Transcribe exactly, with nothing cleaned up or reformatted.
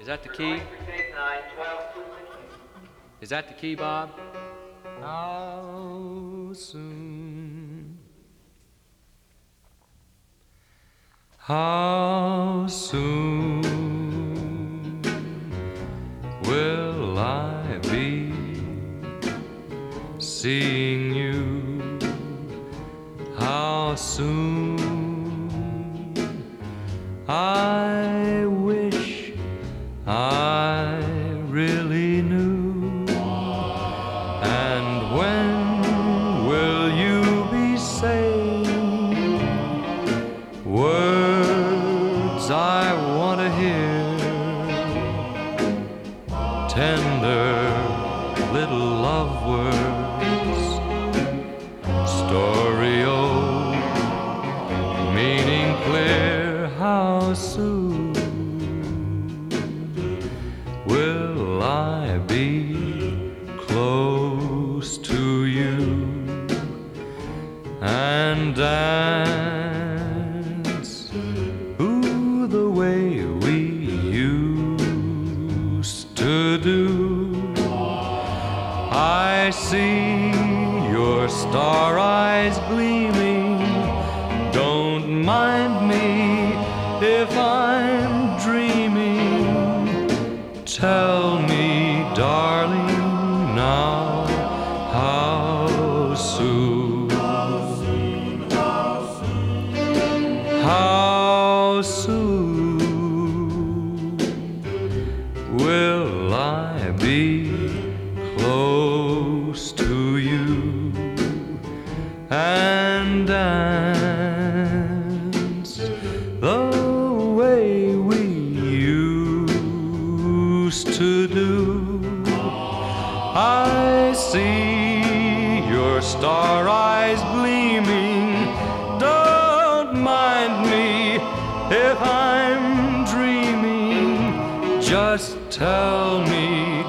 that the key? Is that the key, Bob? How soon? How soon will I be seeing you? How soon? I wish I really knew. And when will you be saying words I want to hear? Tender little love words, story old, meaning clear. How soon will I be close to you and dance, ooh, the way we used to do? I see your star eyes gleaming. Don't mind me if I'm dreaming. Tell me, darling, now how soon? How soon will I be close to you and dance the way we used to do? I see your star eyes gleaming. Don't mind me if I'm dreaming. Just tell me